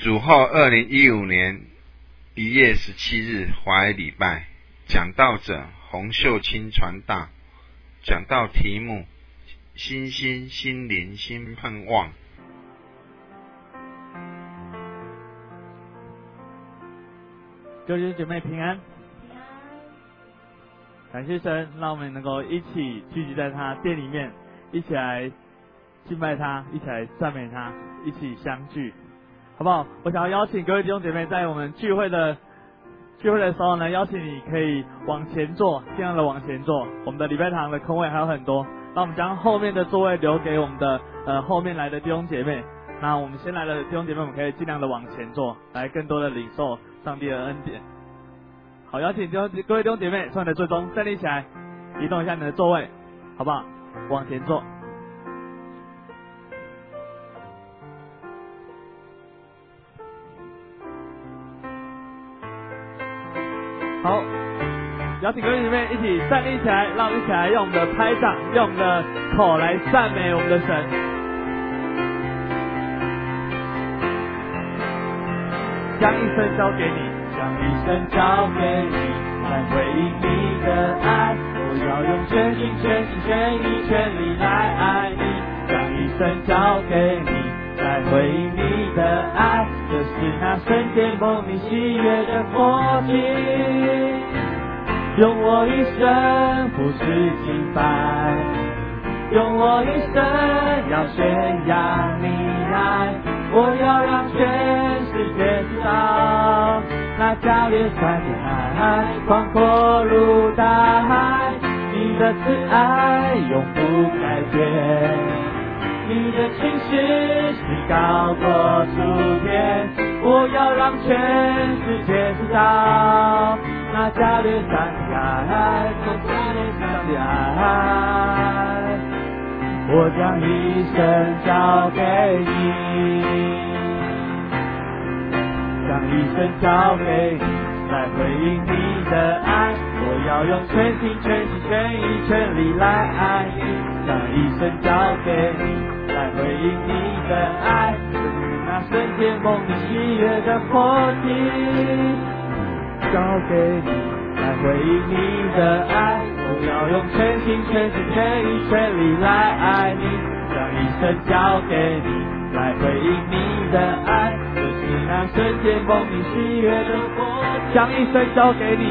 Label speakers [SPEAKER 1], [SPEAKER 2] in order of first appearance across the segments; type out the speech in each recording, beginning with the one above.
[SPEAKER 1] 主后2015年1月17日华语礼拜，讲道者洪秀清传道，讲道题目新心心灵新盼望。
[SPEAKER 2] 各位弟兄姐妹平安，感谢神，让我们能够一起聚集在他殿里面，一起来敬拜他，一起来赞美他，一起相聚，好不好？我想要邀请各位弟兄姐妹，在我们聚会的时候呢，邀请你可以往前坐，尽量的往前坐。我们的礼拜堂的空位还有很多，那我们将后面的座位留给我们的后面来的弟兄姐妹。那我们先来的弟兄姐妹，我们可以尽量的往前坐，来更多的领受上帝的恩典。好，邀请各位弟兄姐妹，从你的座中站立起来，移动一下你的座位，好不好？往前坐。好，邀请各位弟兄姐妹一起站立起来，让我们一起来用我们的拍掌，用我们的口来赞美我们的神。将一生交给你，
[SPEAKER 3] 将一生交给你，来回应你的爱。我要用全心全心全意全力来爱你，将一生交给你，来回应你的爱。这是那圣洁蒙你喜悦的默契，用我一生不是敬拜，用我一生要宣扬你爱。我要让全世界知道，那加略山的爱广阔如大海，你的慈爱永不改变，你的情绪是高过诸天。我要让全世界知道，那加略山的爱广阔如大海，我将一生交给你，将一生交给你，来回应你的爱。我要用全心全心全意全力来爱你，将一生交给你，来回应你的爱。这是那圣洁蒙你喜悦的默契，交给你，来回应你的爱。我要用全心全心全意全力来爱你，将一生交给你，来回应你的爱。这是那圣洁蒙你喜悦的默契，将一生交给你，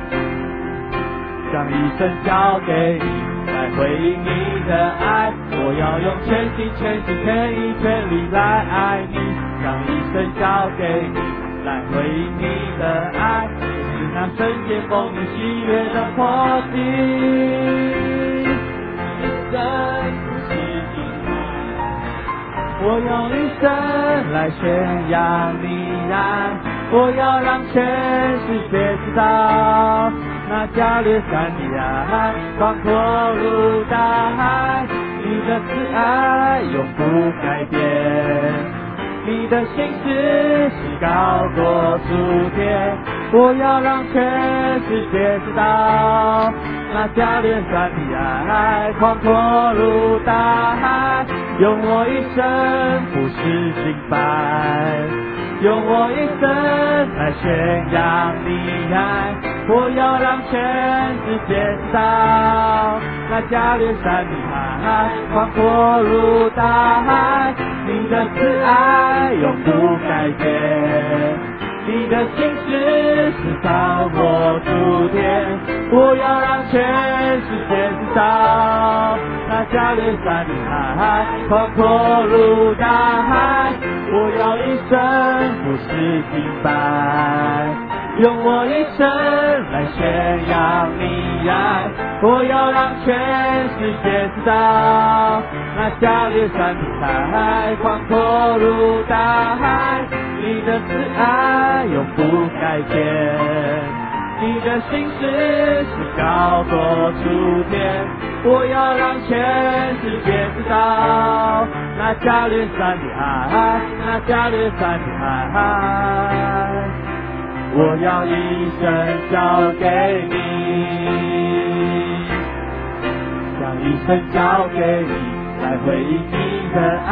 [SPEAKER 3] 将一生交给你，来回应你的爱。我要用全心全心全意全力来爱你，将一生交给你，来回应你的爱。那圣洁蒙你喜悦的默契，一生不是敬拜，我用一生来宣扬你爱。我要让全世界知道，那加略山的爱广阔如大海，你的慈爱永不改变，你的心思是高过诸天。我要让全世界知道，那加略山的爱广阔如大海，用我一生不是敬拜，用我一生来宣扬你爱。我要让全世界知道，那加略山的爱广阔如大海，你的慈爱永不改变，你的心思是高过诸天。我要让全世界知道，那加略山的爱广阔如大海。我要一生不是敬拜，用我一生来宣扬你爱。我要让全世界知道，那加略山的爱广阔如大海，你的慈爱永不改变，你的心思是高过诸天。我要让全世界知道，那加略山的爱，那加略山的爱，我要一生交给你，将一生交给你，来回应你的爱。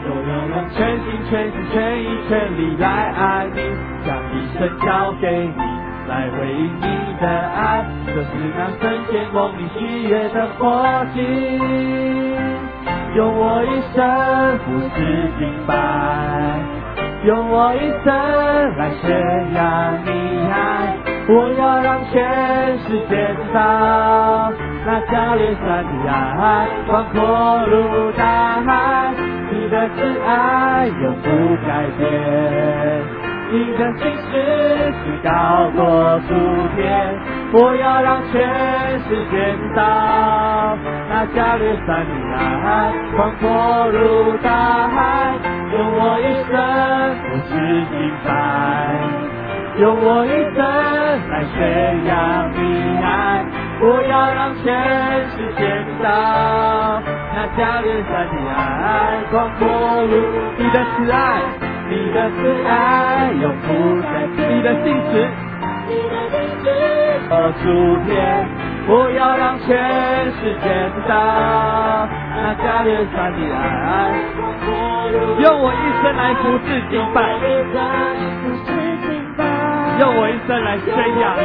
[SPEAKER 3] 都要用全心全心全意全力来爱你，将一生交给你，来回应你的爱，这是那圣洁梦里喜悦的火祭，用我一生服侍敬拜，用我一生来宣扬你爱，我要让全世界知道，那加略山的爱广阔如大海，你的慈爱永不改变，你的心事是高过诸天，我要让全世界知道，那加略山的爱广阔如大海，用我一生服侍敬拜，用我一生来宣扬你爱，我要让全世界知道，那加略山的爱广阔如你的慈爱，你的慈爱永不改变，你的信实，诸天，我要让全世界知道，那加略山的爱用我一生来服侍敬拜，用我一生来宣扬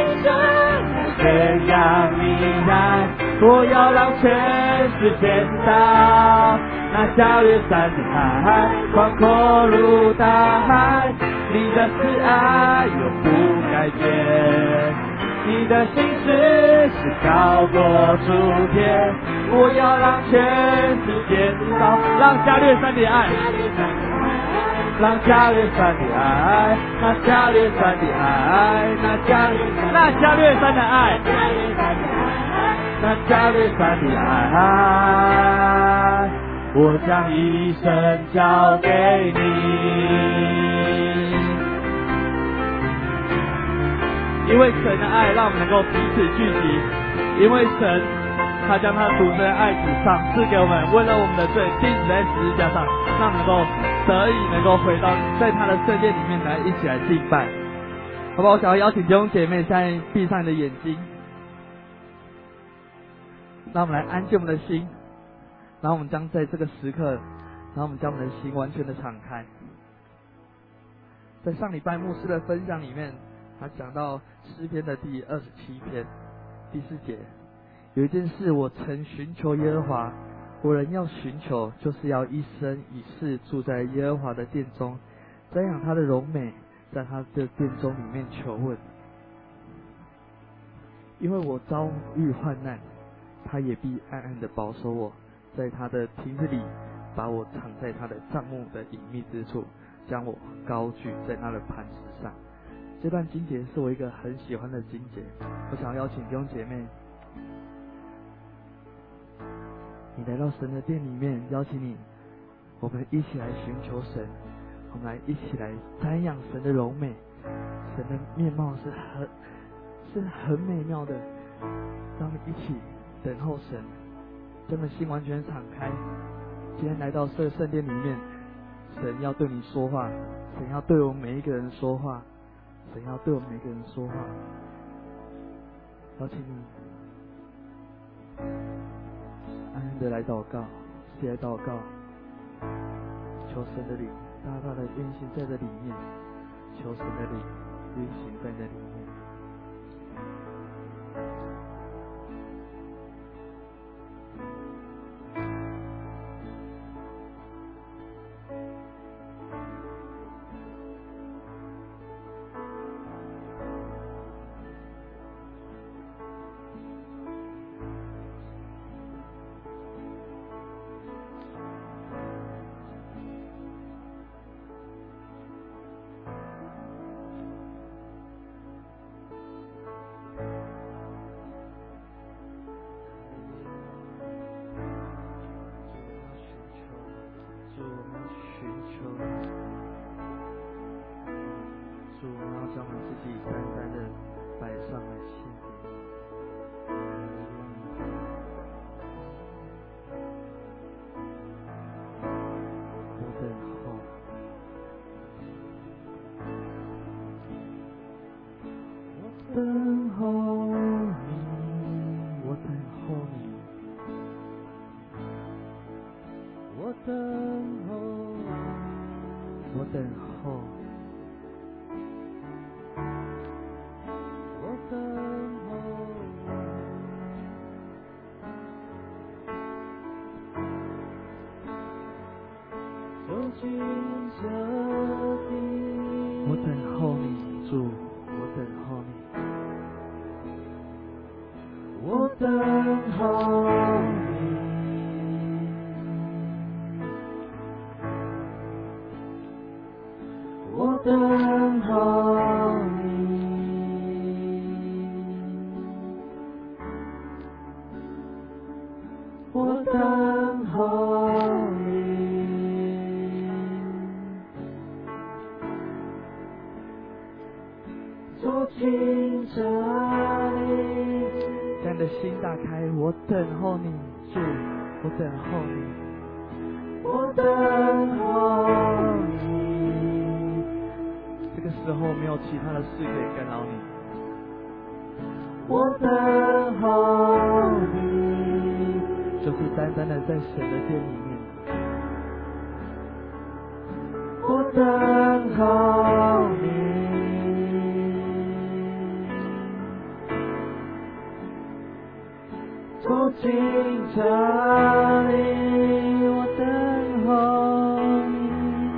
[SPEAKER 3] 你爱，我要让全世界知道，那加略山的爱广阔如大海，你的慈爱永不改变，你的心事是高过诸天，我要让全世界知道，让加略山的爱，让加略山的爱，那加略山的爱，那加略山的爱，那加略山的爱，我将一生交给你。因为神的爱让我们能够彼此聚集，因为神他将他独生的爱子赏赐给我们，为了我们的罪钉死在十字架上，让能够得以能够回到在他的圣殿里面来一起来敬拜。好不好？我想要邀请弟兄姐妹现在闭上你的眼睛，让我们来安静我们的心，然后我们将在这个时刻，然后我们将我们的心完全的敞开。在上礼拜牧师的分享里面，他讲到诗篇的第27篇第4节，有一件事我曾寻求耶和华，我人要寻求，就是要一生一世住在耶和华的殿中，瞻仰他的荣美，在他的殿中里面求问。因为我遭遇患难，他也必暗暗的保守我，在他的亭子里把我藏在他的帐幕的隐秘之处，将我高举在他的磐石上。这段经节是我一个很喜欢的经节，我想要邀请弟兄姐妹，你来到神的殿里面，邀请你，我们一起来寻求神，我们来一起来瞻仰神的荣美，神的面貌是很美妙的，让我们一起等候神，将我们心完全敞开。今天来到这圣殿里面，神要对你说话，神要对我们每一个人说话，神要对我们每个人说话。邀请你安安的来祷告，一起来祷告，求神的灵大大的运行在这里面，求神的灵运行在这里面。等候你，我等候你，我等候你。
[SPEAKER 2] 我等候你，主，我等候你，
[SPEAKER 3] 我等候你，我等候你，我等候你，走进这里。
[SPEAKER 2] 将你的心打开，我等候你，主，我等候你，
[SPEAKER 3] 我等候你。
[SPEAKER 2] 这个时候没有其他的事可以干扰你，
[SPEAKER 3] 我等候你，
[SPEAKER 2] 就是单单的在神的殿里面，
[SPEAKER 3] 我等候你，走进这里，我等候你，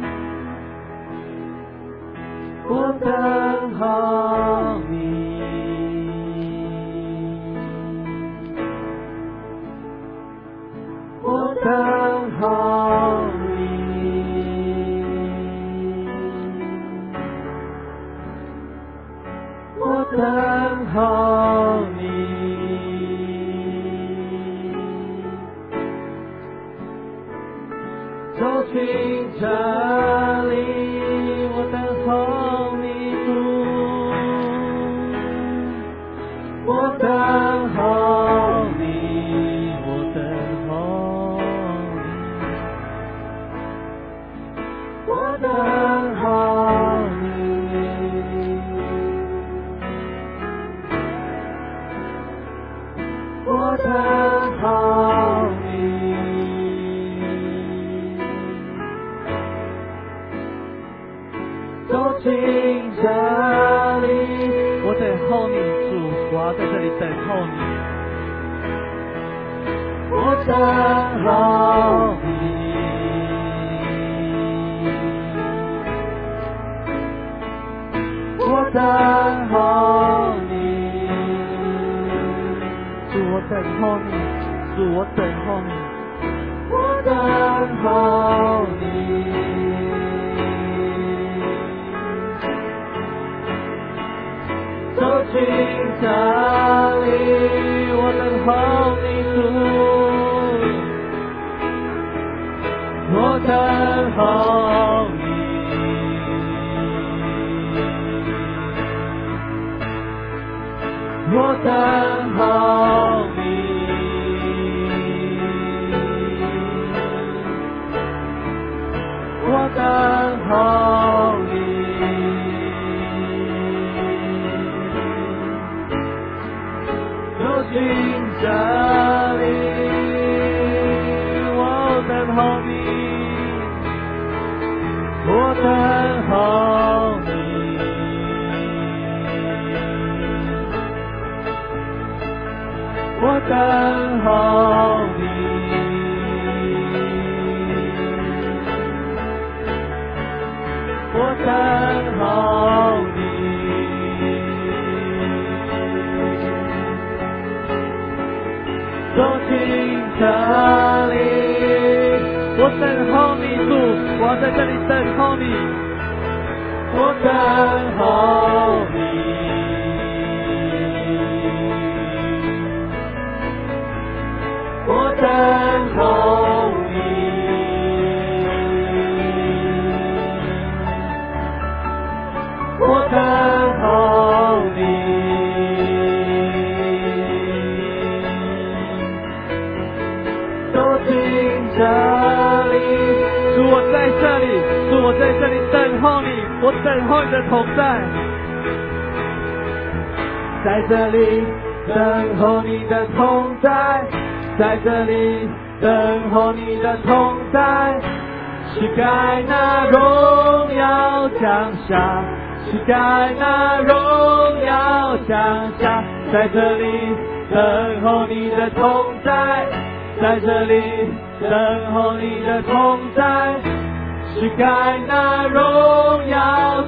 [SPEAKER 3] 我等候你，我等候你，我等候你。走进这里，我等候你，主，我等候你，我等候你，我等候你，我等候你。走进这里，
[SPEAKER 2] 我等候你，主，我要在这里等候你，
[SPEAKER 3] 我等候你，我等候你，
[SPEAKER 2] 主，我等候你，主，我等候你，
[SPEAKER 3] 我等候你。走进这里，我等候你，主，我等候你，我等候你，我等候你。走进这里，我等候你，我等候你，我等候你，我等候你。走进这里，
[SPEAKER 2] 我等候你，主，我要在这里等候你，
[SPEAKER 3] 我等候你，我等候你，我等候你。走进这里，
[SPEAKER 2] 主，我在这里，主，我在这里等候你，我等候你的同在，
[SPEAKER 3] 在这里等候你的同在，在这里等候你的同在，是该那荣耀降下，是该那荣耀降下，在这里等候你的同在，在这里等候你的同在，是该那荣耀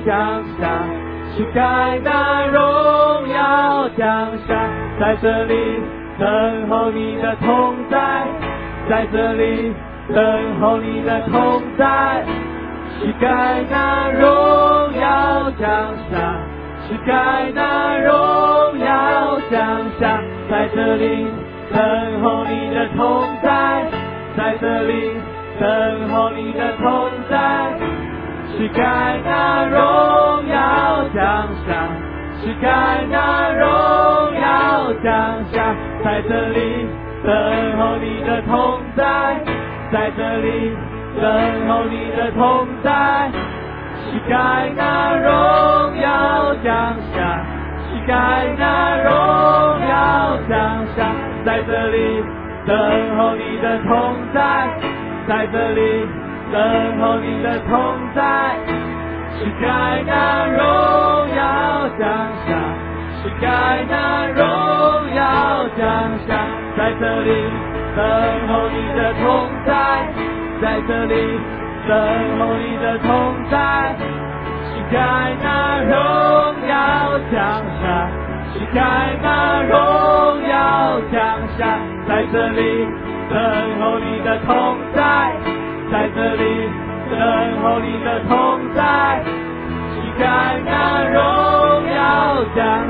[SPEAKER 3] 降下，去盖那荣耀降下，在这里等候你的同在，在这里等候你的同在，去盖那荣耀降下，去盖那荣耀降下，在这里等候你的同在，在这里等候你的同在，去盖那荣耀降下，去盖那荣耀降下，在这里等候你的同在，在这里等候你的同在，去盖那荣耀降下，去盖那荣耀降下，在这里等候你的同在，在这里等候你的同在，去盖那荣耀降下，去盖那荣耀降下，在这里等候你的同在，在这里等候你的同在，去盖那荣耀降下，去盖那荣耀降下，在这里等候你的同在，在这里等候你的同在，去盖那荣耀降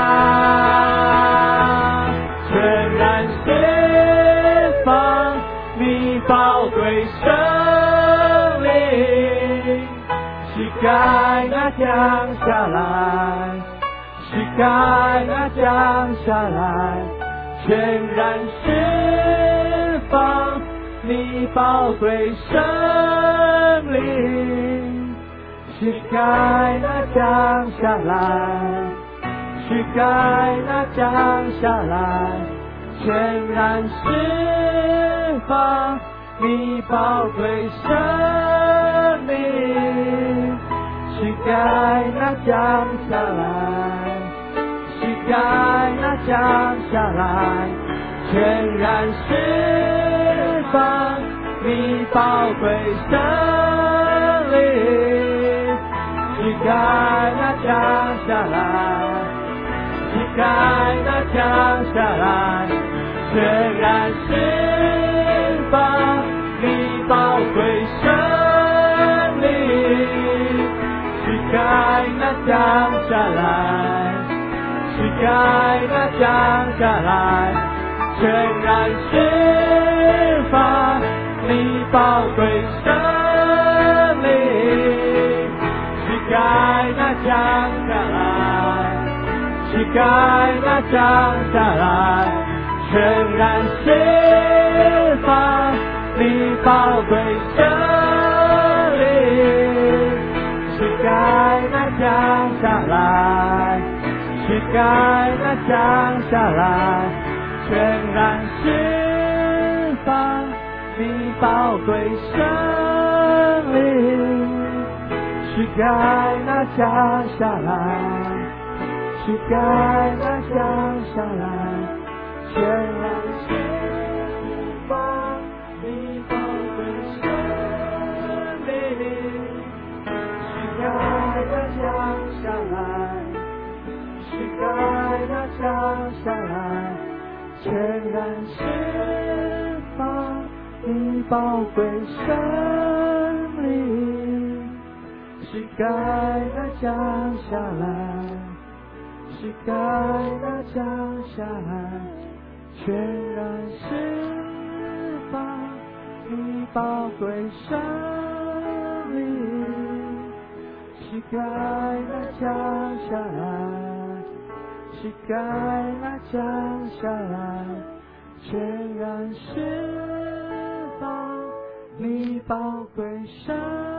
[SPEAKER 3] 下，全然释放你宝贵生灵，去盖那降下来，去盖那降下来，全然释放你宝贵生灵，去盖那降下来，去盖那降下来，全然释放你宝贵生命，去盖那降下来，去盖那降下来，全然释放你宝贵生命，去盖那降下来，去盖那降下来，全然释放你宝贵生命，去盖那降下来，去盖那降下来，全然释放你宝贵生命，去盖那降下来，去盖那降下来，全然释放你宝贵生命，去盖那降下来，去盖那降下来，全然释放你宝贵生命，去盖那降下来，去盖那降下来，全然释放你宝贵生命，去盖那降下来，去盖那降下来，全然释放你宝贵生命，去盖那降下来，去盖那降下来，全然释放你宝贵生命，去盖那降下来，去盖那降下来，全然释放你宝贵生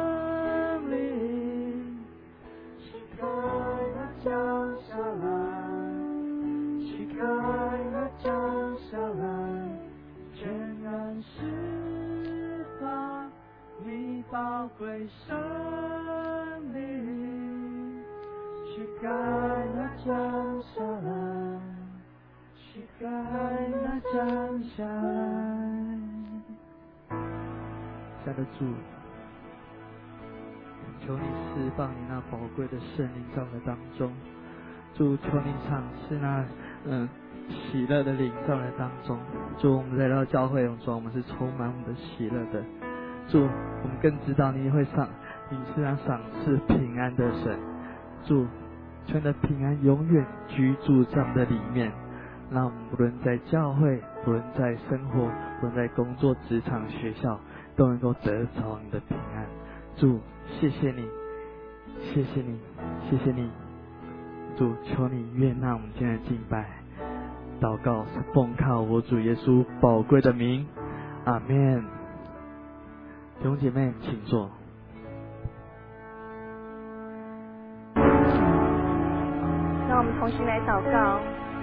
[SPEAKER 3] 命，去盖那降下来，去盖那降下来，全然释放你宝贵生命，去盖那降下来，去盖那降下来。下的主，求你释放你那宝贵的圣灵在我们当中。主，求你赏赐那喜乐的灵在我们当中。主，我们来到教会中，我们是充满我们的喜乐的。主，我们更知道你是那赏赐平安的神。主，求你的平安永远居住在我们的里面，让我们不论在教会，不论在生活，不论在工作、职场、学校，都能够得着你的平安。主，谢谢你，谢谢你，谢谢你。主，求你悦纳我们今天的敬拜，祷告是奉靠我主耶稣宝贵的名，阿们。弟兄姐妹，请坐。
[SPEAKER 4] 让我们同心来祷告。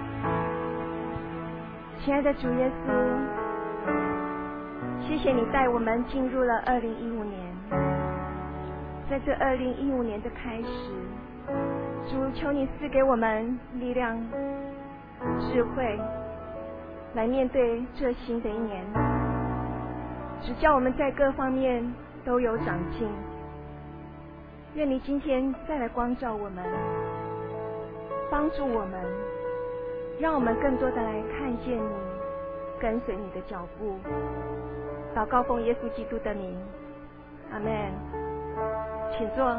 [SPEAKER 4] 亲爱的主耶稣，谢谢你带我们进入了2015年。在这2015年的开始，主，求你赐给我们力量、智慧，来面对这新的一年。只叫我们在各方面都有长进。愿你今天再来光照我们，帮助我们，让我们更多的来看见你，跟随你的脚步。祷告奉耶稣基督的名，阿们。请坐。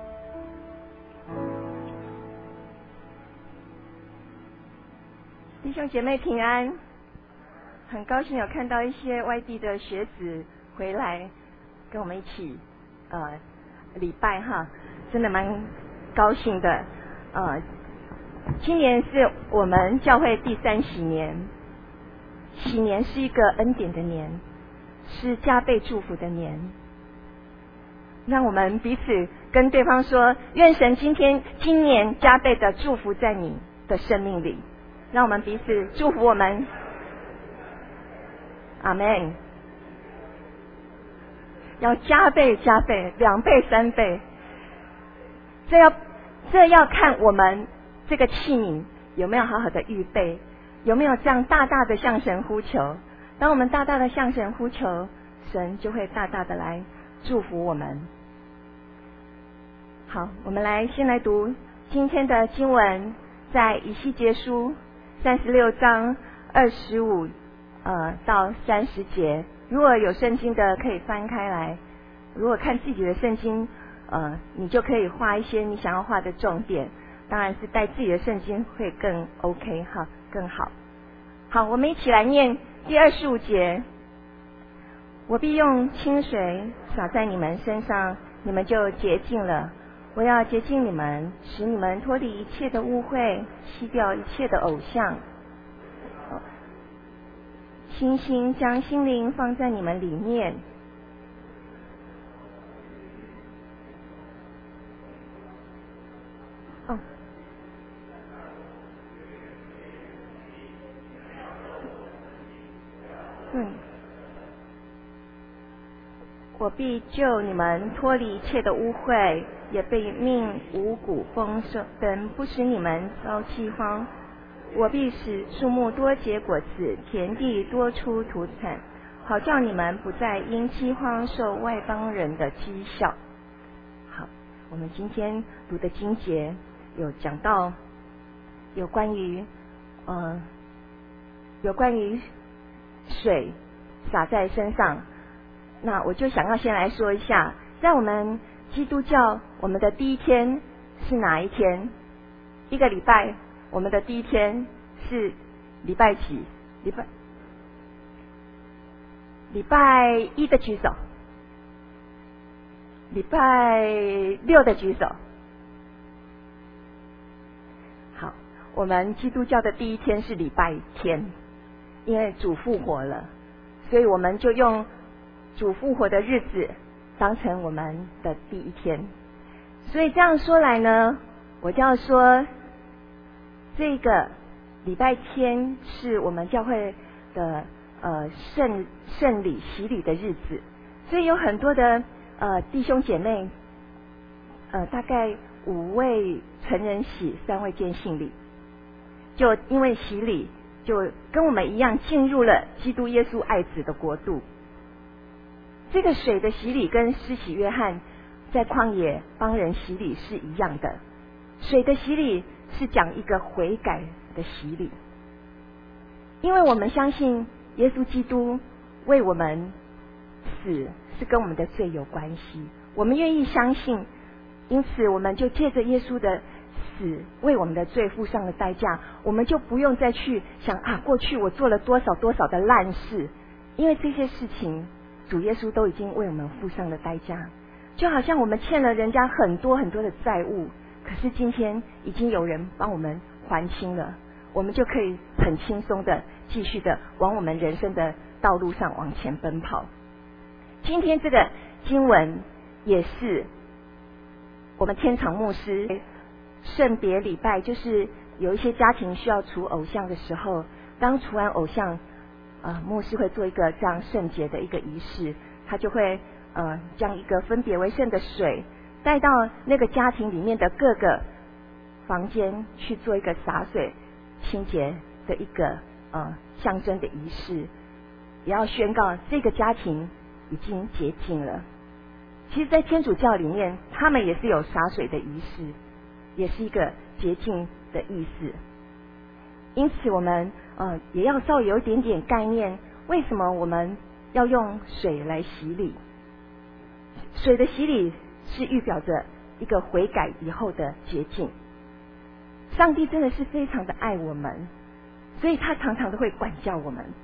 [SPEAKER 4] 弟兄姐妹平安，很高兴有看到一些外地的学子回来跟我们一起礼拜哈，真的蛮高兴的。今年是我们教会第3喜年，喜年是一个恩典的年，是加倍祝福的年。让我们彼此跟对方说，愿神今年加倍的祝福在你的生命里。让我们彼此祝福我们，阿们。要加倍2倍3倍，这要看我们这个器皿有没有好好的预备，有没有这样大大的向神呼求。当我们大大的向神呼求，神就会大大的来祝福我们。好，我们先来读今天的经文，在以西结书36章25到30节。如果有圣经的可以翻开来，如果看自己的圣经你就可以画一些你想要画的重点，当然是带自己的圣经会更 OK 哈，更好。好，我们一起来念第25节。我必用清水洒在你们身上，你们就洁净了。我要洁净你们，使你们脱离一切的污秽，弃掉一切的偶像。清心将心灵放在你们里面。我必救你们脱离一切的污秽，也被命五谷丰盛，等不使你们遭饥荒。我必使树木多结果子，田地多出土产，好叫你们不再因饥荒受外邦人的讥笑。好，我们今天读的经节有讲到有关于水洒在身上。那我就想要先来说一下，在我们基督教，我们的第一天是哪一天？一个礼拜我们的第一天是礼拜几？礼拜一的举手，礼拜6的举手。好，我们基督教的第一天是礼拜天，因为主复活了，所以我们就用主复活的日子当成我们的第一天。所以这样说来呢，我就要说这个礼拜天是我们教会的圣礼洗礼的日子。所以有很多的弟兄姐妹大概5位成人洗，3位见信礼，就因为洗礼就跟我们一样进入了基督耶稣爱子的国度。这个水的洗礼跟施洗约翰在旷野帮人洗礼是一样的。水的洗礼是讲一个悔改的洗礼，因为我们相信耶稣基督为我们死是跟我们的罪有关系，我们愿意相信，因此我们就借着耶稣的死为我们的罪付上了代价，我们就不用再去想过去我做了多少多少的烂事，因为这些事情主耶稣都已经为我们付上了代价。就好像我们欠了人家很多很多的债务，可是今天已经有人帮我们还清了，我们就可以很轻松的继续的往我们人生的道路上往前奔跑。今天这个经文也是我们天长牧师圣别礼拜，就是有一些家庭需要除偶像的时候，刚除完偶像，牧师会做一个这样圣洁的一个仪式，他就会将一个分别为圣的水带到那个家庭里面的各个房间去做一个洒水清洁的一个象征的仪式，也要宣告这个家庭已经洁净了。其实在天主教里面他们也是有洒水的仪式，也是一个洁净的意思。因此我们也要稍微有一点点概念，为什么我们要用水来洗礼。水的洗礼是预表着一个悔改以后的洁净。上帝真的是非常的爱我们，所以他常常都会管教我们。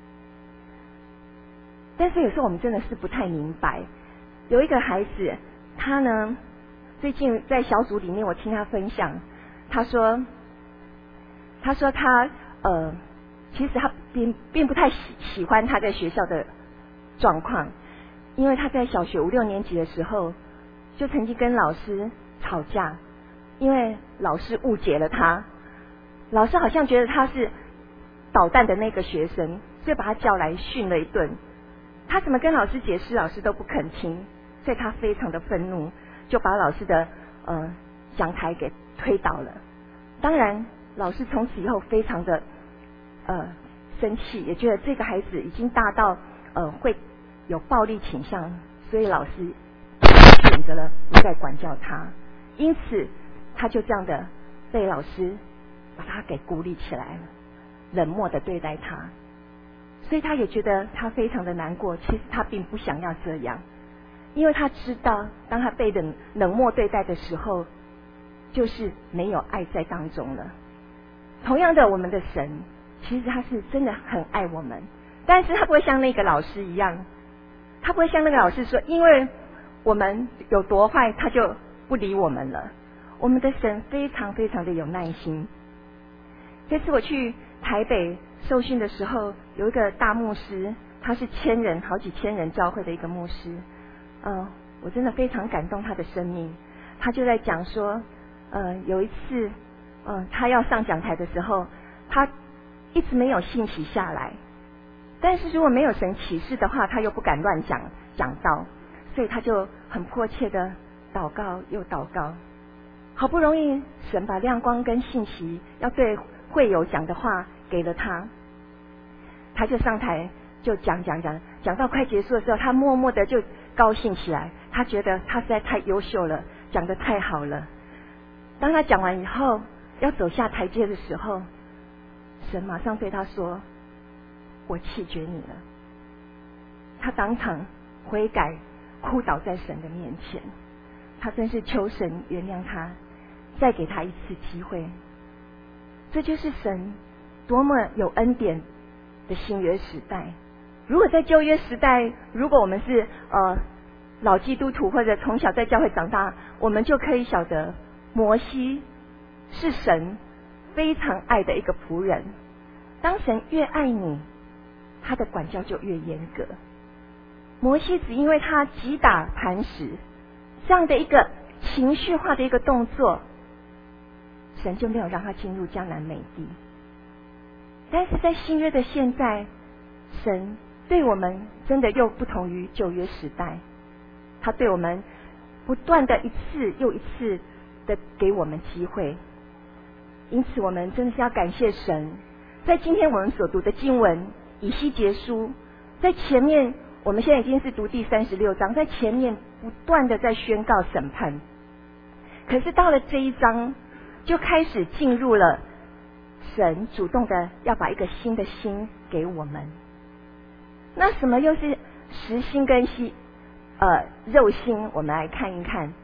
[SPEAKER 4] 但是有时候我们真的是不太明白。有一个孩子，他呢最近在小组里面我听他分享，他说他其实他并不太喜欢他在学校的状况，因为他在小学5、6年级的时候就曾经跟老师吵架，因为老师误解了他，老师好像觉得他是捣蛋的那个学生，所以把他叫来训了一顿。他怎么跟老师解释，老师都不肯听，所以他非常的愤怒，就把老师的讲台给推倒了。当然老师从此以后非常的生气，也觉得这个孩子已经大到会有暴力倾向，所以老师选择了不再管教他。因此他就这样的被老师把他给孤立起来了，冷漠的对待他。所以他也觉得他非常的难过，其实他并不想要这样，因为他知道当他被冷漠对待的时候，就是没有爱在当中了。同样的，我们的神其实他是真的很爱我们，但是他不会像那个老师一样，他不会像那个老师说因为我们有多坏他就不理我们了。我们的神非常非常的有耐心。这次我去台北受训的时候，有一个大牧师，他是好几千人教会的一个牧师，我真的非常感动他的生命。他就在讲说有一次他要上讲台的时候，他一直没有信息下来，但是如果没有神启示的话，他又不敢乱讲道，所以他就很迫切的祷告又祷告，好不容易神把亮光跟信息要对会友讲的话给了他，他就上台就讲到快结束的时候，他默默的就高兴起来，他觉得他实在太优秀了，讲得太好了。当他讲完以后要走下台阶的时候，神马上对他说，我弃绝你了。他当场悔改，哭倒在神的面前，他真是求神原谅他，再给他一次机会。这就是神多么有恩典的新约时代。如果在旧约时代，如果我们是老基督徒或者从小在教会长大，我们就可以晓得摩西是神非常爱的一个仆人。当神越爱你，他的管教就越严格。摩西只因为他击打磐石这样的一个情绪化的一个动作，神就没有让他进入迦南美地。但是在新约的现在，神对我们真的又不同于旧约时代，他对我们不断的一次又一次的给我们机会。因此我们真的是要感谢神。在今天我们所读的经文以西结书，在前面我们现在已经是读第36章，在前面不断的在宣告审判，可是到了这一章就开始进入了神主动的要把一个新的心给我们。那什么又是实心跟肉心？我们来看一看。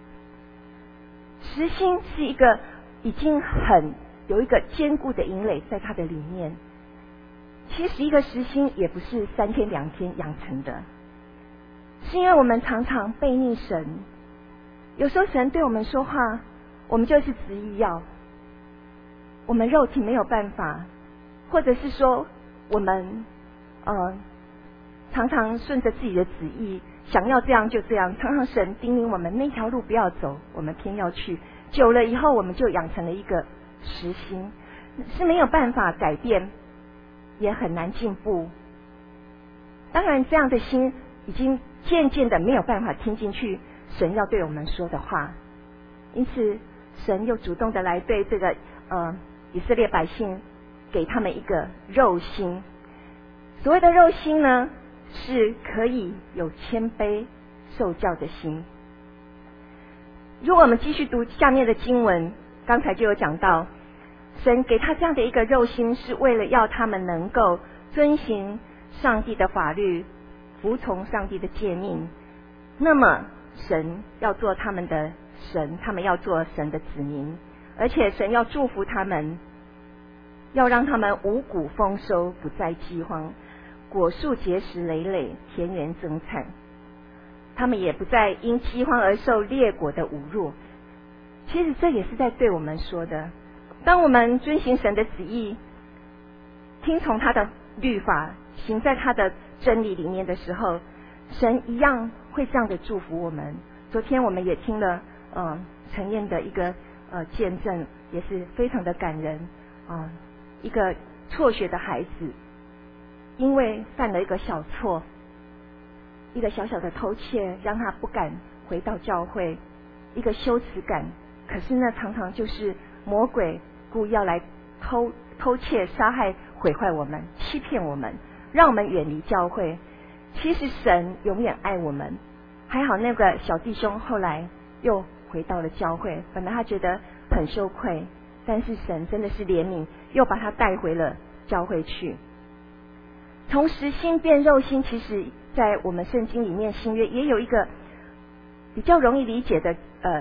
[SPEAKER 4] 实心是一个已经有一个坚固的营垒在它的里面。其实一个实心也不是3天2天养成的，是因为我们常常悖逆神。有时候神对我们说话，我们就是执意要，我们肉体没有办法，或者是说我们常常顺着自己的旨意，想要这样就这样。常常神叮咛我们那条路不要走，我们偏要去。久了以后，我们就养成了一个实心，是没有办法改变，也很难进步。当然，这样的心已经渐渐的没有办法听进去神要对我们说的话，因此神又主动的来对这个以色列百姓给他们一个肉心。所谓的肉心呢，是可以有谦卑受教的心。如果我们继续读下面的经文，刚才就有讲到，神给他这样的一个肉心，是为了要他们能够遵行上帝的法律，服从上帝的诫命。那么神要做他们的神，他们要做神的子民，而且神要祝福他们，要让他们五谷丰收，不再饥荒，果树结实累累，田园增产。他们也不再因饥荒而受列国的侮辱。其实这也是在对我们说的，当我们遵行神的旨意，听从他的律法，行在他的真理里面的时候，神一样会这样的祝福我们。昨天我们也听了陈燕的一个见证，也是非常的感人一个辍学的孩子，因为犯了一个小错，一个小小的偷窃，让他不敢回到教会，一个羞耻感。可是那常常就是魔鬼故意要来偷窃、杀害、毁坏我们，欺骗我们，让我们远离教会。其实神永远爱我们，还好那个小弟兄后来又回到了教会，本来他觉得很羞愧，但是神真的是怜悯，又把他带回了教会去。从实心变肉心，其实在我们圣经里面新约也有一个比较容易理解的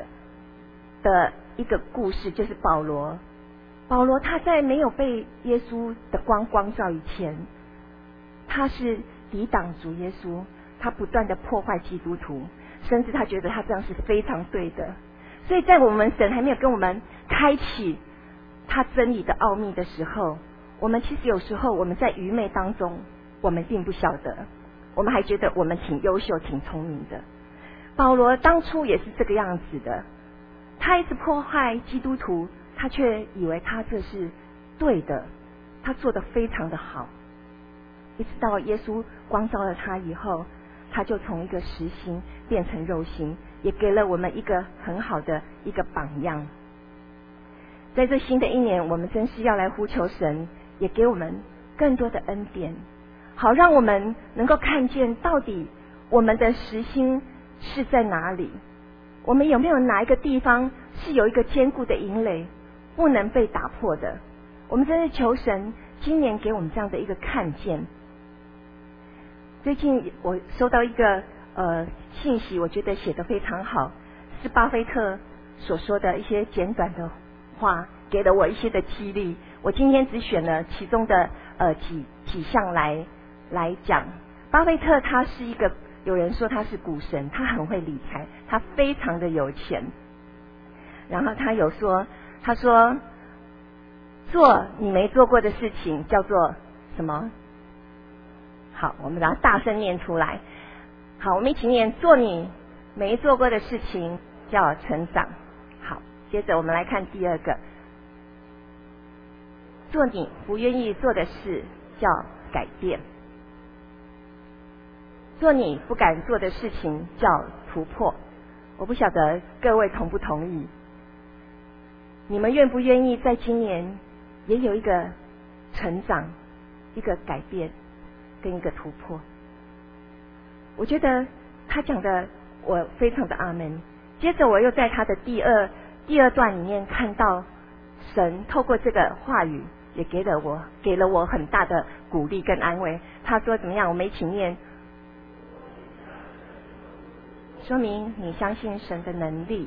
[SPEAKER 4] 一个故事，就是保罗他在没有被耶稣的光照以前，他是抵挡主耶稣，他不断的破坏基督徒，甚至他觉得他这样是非常对的。所以在我们神还没有跟我们开启他真理的奥秘的时候，我们其实有时候我们在愚昧当中，我们并不晓得，我们还觉得我们挺优秀挺聪明的。保罗当初也是这个样子的，他一直破坏基督徒，他却以为他这是对的，他做得非常的好。一直到耶稣光照了他以后，他就从一个实心变成肉心，也给了我们一个很好的一个榜样。在这新的一年，我们真是要来呼求神，也给我们更多的恩典，好让我们能够看见到底我们的实心是在哪里，我们有没有哪一个地方是有一个坚固的营垒，不能被打破的。我们真是求神今年给我们这样的一个看见。最近我收到一个信息，我觉得写得非常好，是巴菲特所说的一些简短的话，给了我一些的激励。我今天只选了其中的几项来讲。巴菲特他是一个，有人说他是股神，他很会理财，他非常的有钱。然后他有说，他说做你没做过的事情叫做什么？好，我们把它大声念出来。好，我们一起念：做你没做过的事情叫成长。好，接着我们来看第二个，做你不愿意做的事叫改变。做你不敢做的事情叫突破。我不晓得各位同不同意，你们愿不愿意在今年也有一个成长，一个改变跟一个突破？ 我觉得他讲的我非常的阿们。接着我又在他的第二段里面看到神透过这个话语也给了我很大的鼓励跟安慰。他说怎么样？我们一起念，说明你相信神的能力。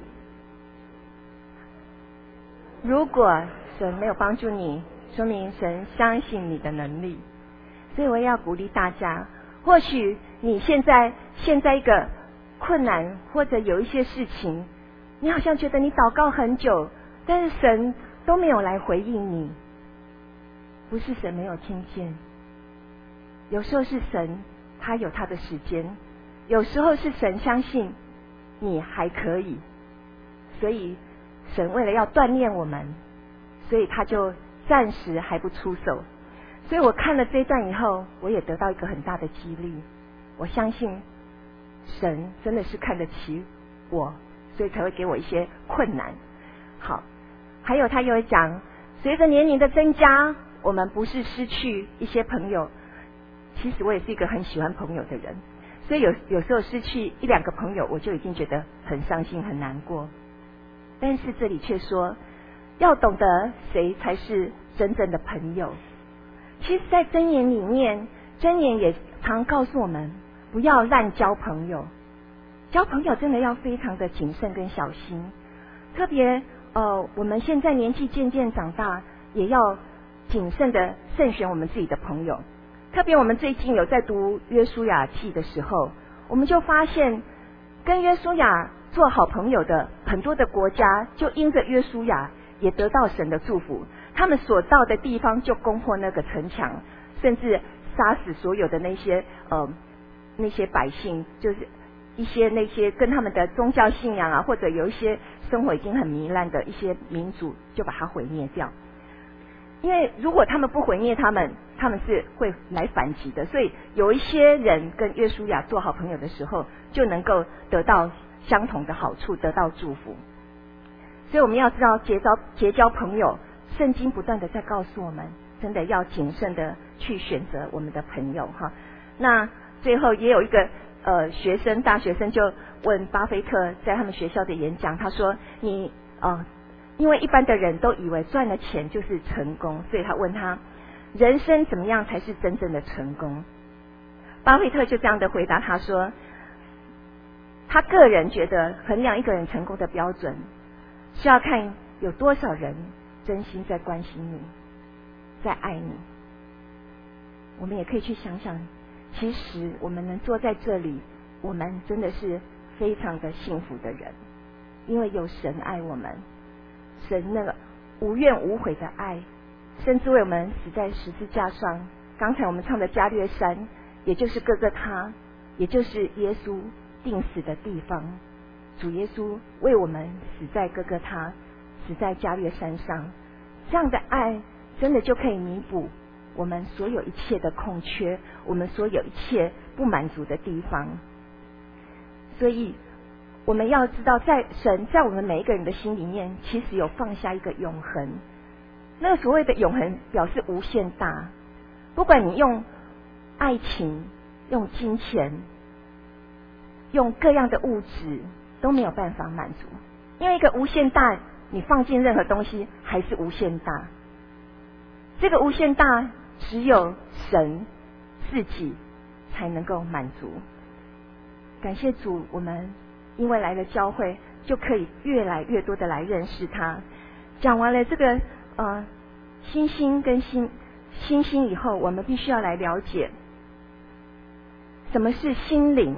[SPEAKER 4] 如果神没有帮助你，说明神相信你的能力。所以我也要鼓励大家，或许你现在一个困难，或者有一些事情，你好像觉得你祷告很久，但是神都没有来回应你。不是神没有听见，有时候是神他有他的时间，有时候是神相信你还可以，所以神为了要锻炼我们，所以他就暂时还不出手。所以我看了这一段以后，我也得到一个很大的激励。我相信神真的是看得起我，所以才会给我一些困难。好，还有他又讲，随着年龄的增加，我们不是失去一些朋友。其实我也是一个很喜欢朋友的人，所以有时候失去一两个朋友，我就已经觉得很伤心很难过。但是这里却说，要懂得谁才是真正的朋友。其实在箴言里面，箴言也常告诉我们，不要滥交朋友。交朋友真的要非常的谨慎跟小心。特别我们现在年纪渐渐长大，也要谨慎的慎选我们自己的朋友。特别我们最近有在读约书亚记的时候，我们就发现跟约书亚做好朋友的很多的国家，就因着约书亚也得到神的祝福。他们所到的地方就攻破那个城墙，甚至杀死所有的那些百姓，就是一些那些跟他们的宗教信仰啊，或者有一些生活已经很糜烂的一些民族，就把它毁灭掉。因为如果他们不毁灭他们是会来反击的。所以有一些人跟约书亚做好朋友的时候，就能够得到相同的好处，得到祝福。所以我们要知道结交朋友，圣经不断的在告诉我们，真的要谨慎的去选择我们的朋友哈。那最后也有一个大学生就问巴菲特在他们学校的演讲，他说因为一般的人都以为赚了钱就是成功，所以他问他人生怎么样才是真正的成功。巴菲特就这样的回答他说，他个人觉得衡量一个人成功的标准是要看有多少人真心在关心你，在爱你。我们也可以去想想，其实我们能坐在这里，我们真的是非常的幸福的人，因为有神爱我们，神那个无怨无悔的爱，甚至为我们死在十字架上。刚才我们唱的加略山，也就是哥哥他，也就是耶稣定死的地方。主耶稣为我们死在哥哥他，死在加略山上，这样的爱真的就可以弥补我们所有一切的空缺，我们所有一切不满足的地方。所以我们要知道，神在我们每一个人的心里面，其实有放下一个永恒。那个所谓的永恒表示无限大，不管你用爱情、用金钱、用各样的物质，都没有办法满足。因为一个无限大，你放进任何东西还是无限大。这个无限大只有神自己才能够满足。感谢主，我们因为来了教会，就可以越来越多的来认识他。讲完了这个星星跟星星以后，我们必须要来了解什么是心灵。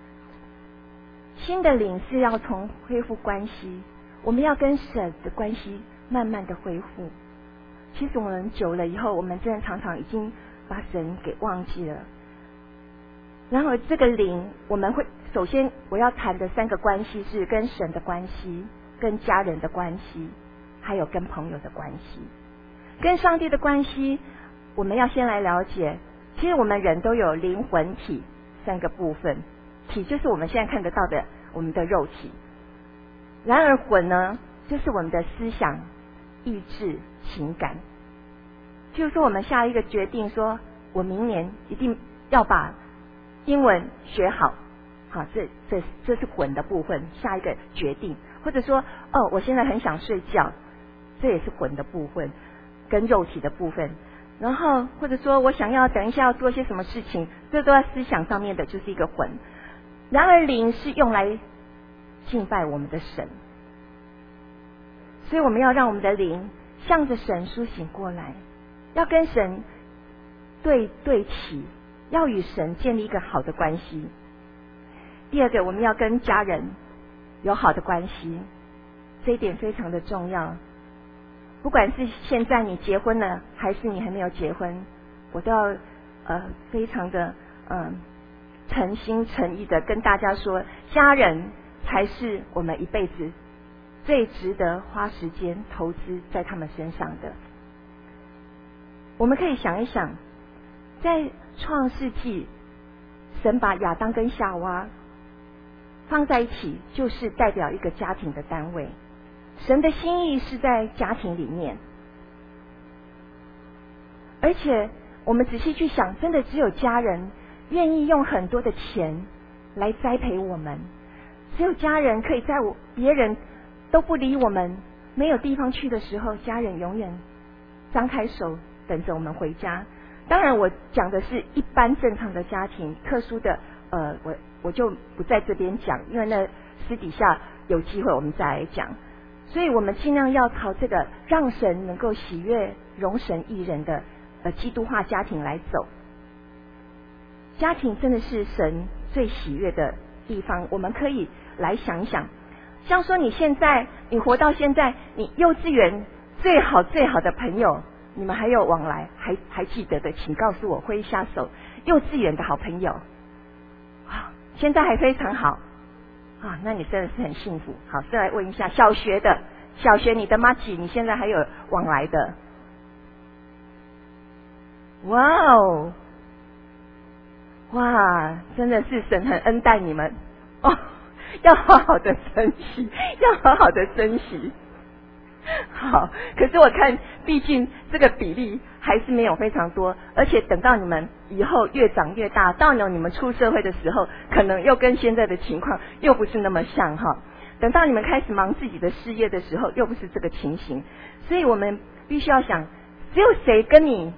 [SPEAKER 4] 心的灵是要从恢复关系，我们要跟神的关系慢慢的恢复。其实我们久了以后，我们真的常常已经把神给忘记了。然后这个灵，我们会首先我要谈的3个关系是跟神的关系、跟家人的关系，还有跟朋友的关系。跟上帝的关系，我们要先来了解，其实我们人都有灵魂体3个部分。体就是我们现在看得到的我们的肉体，然而魂呢，就是我们的思想、意志、情感。就是说我们下一个决定说，我明年一定要把英文学好，好，这是魂的部分，下一个决定。或者说，我现在很想睡觉，这也是魂的部分，跟肉体的部分。然后或者说我想要等一下要做些什么事情，这都在思想上面的，就是一个魂。然而灵是用来敬拜我们的神，所以我们要让我们的灵向着神苏醒过来，要跟神对齐，要与神建立一个好的关系。第二个，我们要跟家人有好的关系，这一点非常的重要。不管是现在你结婚了，还是你还没有结婚，我都要非常的诚心诚意的跟大家说，家人才是我们一辈子最值得花时间投资在他们身上的。我们可以想一想，在创世纪，神把亚当跟夏娃放在一起，就是代表一个家庭的单位。神的心意是在家庭里面，而且我们仔细去想，真的只有家人愿意用很多的钱来栽培我们，只有家人可以在别人都不理我们，没有地方去的时候，家人永远张开手等着我们回家。当然我讲的是一般正常的家庭，特殊的我就不在这边讲，因为那私底下有机会我们再来讲。所以我们尽量要朝这个让神能够喜悦、容神益人的基督化家庭来走。家庭真的是神最喜悦的地方，我们可以来想一想，像说你活到现在，你幼稚园最好的朋友，你们还有往来，还记得的，请告诉我，挥一下手。幼稚园的好朋友现在还非常好那你真的是很幸福。好，再来问一下小学你的麻吉，你现在还有往来的？哇，真的是神很恩待你们要好好的珍惜，好，可是我看毕竟这个比例还是没有非常多，而且等到你们以后越长越大，到了你们出社会的时候，可能又跟现在的情况又不是那么像等到你们开始忙自己的事业的时候，又不是这个情形。所以我们必须要想，只有谁跟你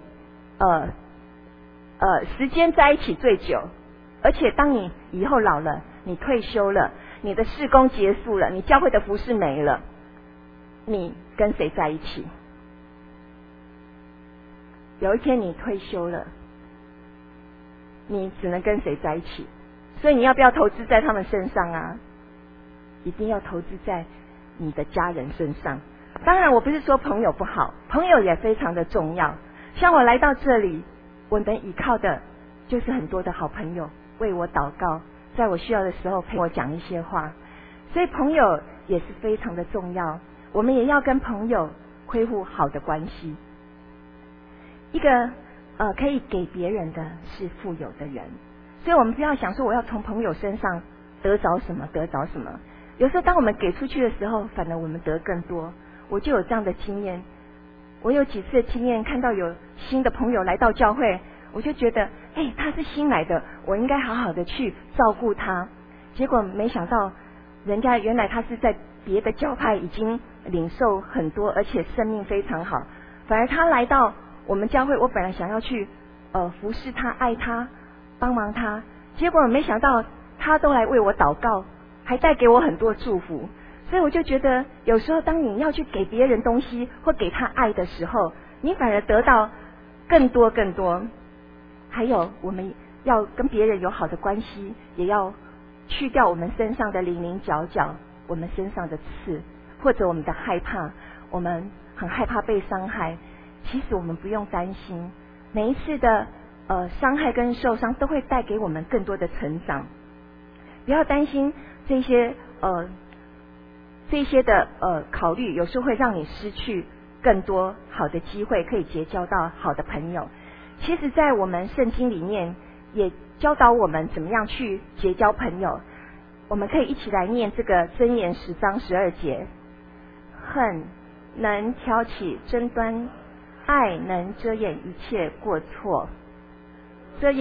[SPEAKER 4] 时间在一起最久，而且当你以后老了，你退休了，你的事工结束了，你教会的服事没了，你跟谁在一起？有一天你退休了，你只能跟谁在一起？所以你要不要投资在他们身上啊？一定要投资在你的家人身上。当然我不是说朋友不好，朋友也非常的重要。像我来到这里，我能依靠的就是很多的好朋友为我祷告，在我需要的时候陪我讲一些话，所以朋友也是非常的重要。我们也要跟朋友恢复好的关系。一个可以给别人的是富有的人，所以我们不要想说我要从朋友身上得着什么。有时候当我们给出去的时候，反而我们得更多。我就有这样的经验，我有几次的经验，看到有新的朋友来到教会，我就觉得他是新来的，我应该好好的去照顾他。结果没想到人家原来他是在别的教派已经领受很多，而且生命非常好，反而他来到我们教会，我本来想要去服侍他、爱他、帮忙他，结果没想到他都来为我祷告，还带给我很多祝福。所以我就觉得有时候当你要去给别人东西或给他爱的时候，你反而得到更多。还有我们要跟别人有好的关系，也要去掉我们身上的零零角角，我们身上的刺，或者我们的害怕，我们很害怕被伤害。其实我们不用担心，每一次的伤害跟受伤都会带给我们更多的成长。不要担心这些的考虑，有时候会让你失去更多好的机会，可以结交到好的朋友。其实在我们圣经里面也教导我们怎么样去结交朋友。我们可以一起来念这个箴言10章12节：恨能挑起争端，爱能遮掩一切过错。遮掩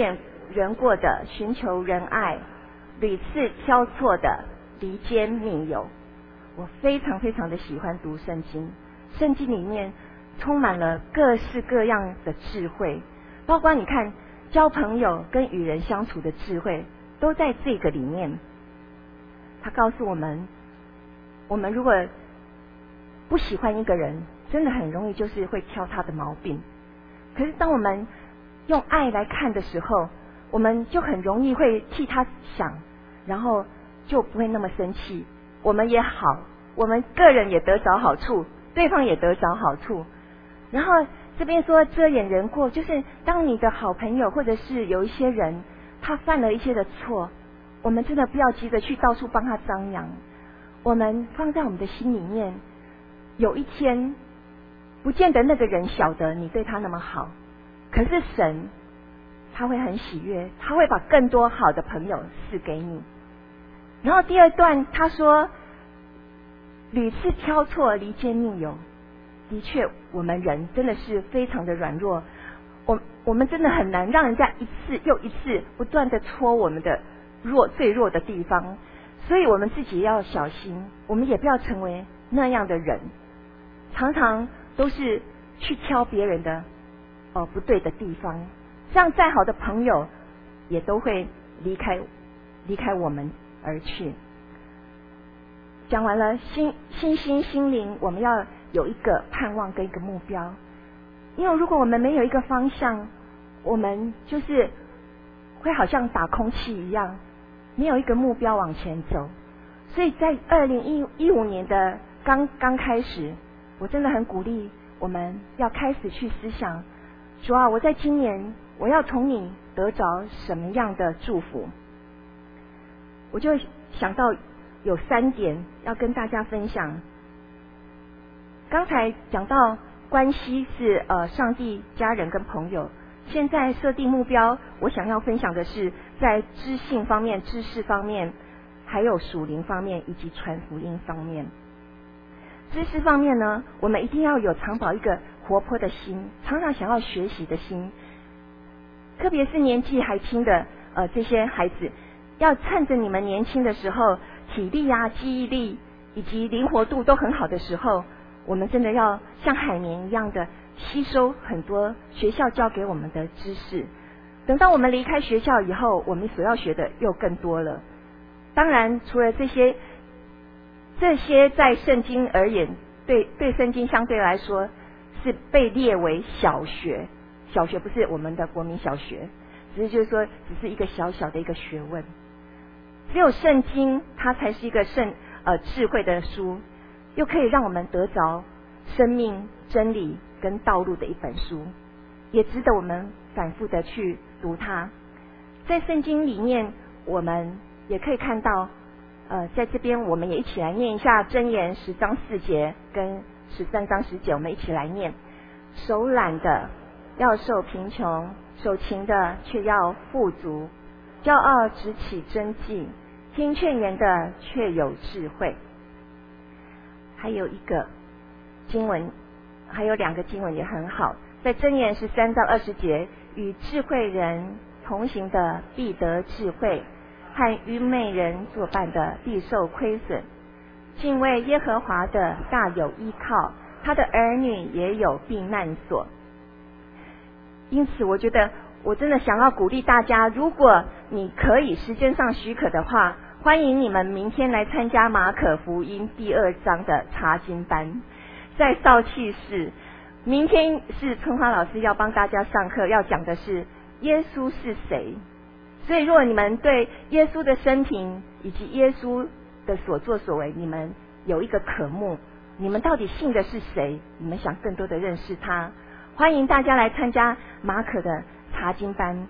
[SPEAKER 4] 人过的寻求仁爱，屡次挑错的离间密友。我非常非常的喜欢读圣经，圣经里面充满了各式各样的智慧，包括你看交朋友跟与人相处的智慧都在这个里面。他告诉我们，我们如果不喜欢一个人，真的很容易就是会挑他的毛病。可是当我们用爱来看的时候，我们就很容易会替他想，然后就不会那么生气。我们也好，我们个人也得着好处，对方也得着好处。然后这边说遮掩人过，就是当你的好朋友或者是有一些人他犯了一些的错，我们真的不要急着去到处帮他张扬，我们放在我们的心里面，有一天不见得那个人晓得你对他那么好，可是神他会很喜悦，他会把更多好的朋友赐给你。然后第二段他说屡次挑错离间密友，的确我们人真的是非常的软弱，我们真的很难让人家一次又一次不断的戳我们的最弱的地方，所以我们自己也要小心，我们也不要成为那样的人，常常都是去挑别人的不对的地方，这样再好的朋友也都会离开我们而去。讲完了心灵，我们要有一个盼望跟一个目标，因为如果我们没有一个方向，我们就是会好像打空气一样，没有一个目标往前走。所以在2015年的刚开始，我真的很鼓励我们要开始去思想，主啊，我在今年我要从你得着什么样的祝福。我就想到有3点要跟大家分享。刚才讲到关系是上帝、家人跟朋友，现在设定目标，我想要分享的是在知性方面、知识方面，还有属灵方面以及传福音方面。知识方面呢，我们一定要有常保一个活泼的心，常常想要学习的心，特别是年纪还轻的这些孩子，要趁着你们年轻的时候，体力啊、记忆力以及灵活度都很好的时候，我们真的要像海绵一样的吸收很多学校教给我们的知识。等到我们离开学校以后，我们所要学的又更多了。当然除了这些在圣经而言，对圣经相对来说是被列为小学不是我们的国民小学，只是就是说只是一个小小的一个学问。只有圣经它才是一个智慧的书，又可以让我们得着生命、真理跟道路的一本书，也值得我们反复的去读它。在圣经里面我们也可以看到在这边我们也一起来念一下箴言10章4节跟13章10节，我们一起来念。手懒的要受贫穷，手勤的却要富足，骄傲直起争竞，听劝言的却有智慧。还有一个经文，还有2个经文也很好，在箴言13章20节，与智慧人同行的必得智慧，和愚昧人作伴的必受亏损。敬畏耶和华的大有依靠，他的儿女也有避难所。因此我觉得我真的想要鼓励大家，如果你可以时间上许可的话，欢迎你们明天来参加马可福音第2章的查经班，在少气室。明天是春花老师要帮大家上课，要讲的是耶稣是谁。所以如果你们对耶稣的生平以及耶稣的所作所为，你们有一个渴慕，你们到底信的是谁，你们想更多的认识他，欢迎大家来参加马可的查经班。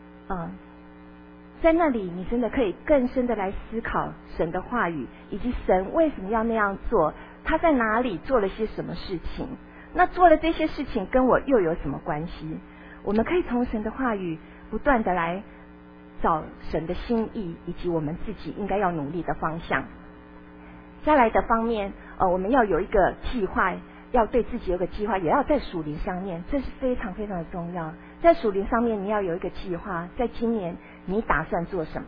[SPEAKER 4] 在那里你真的可以更深的来思考神的话语，以及神为什么要那样做，他在哪里做了些什么事情，那做了这些事情跟我又有什么关系。我们可以从神的话语不断的来找神的心意，以及我们自己应该要努力的方向。再来的方面我们要有一个计划， 要对自己有个计划，也要在属灵上面，这是非常非常的重要。在属灵上面，你要有一个计划，在今年你打算做什么？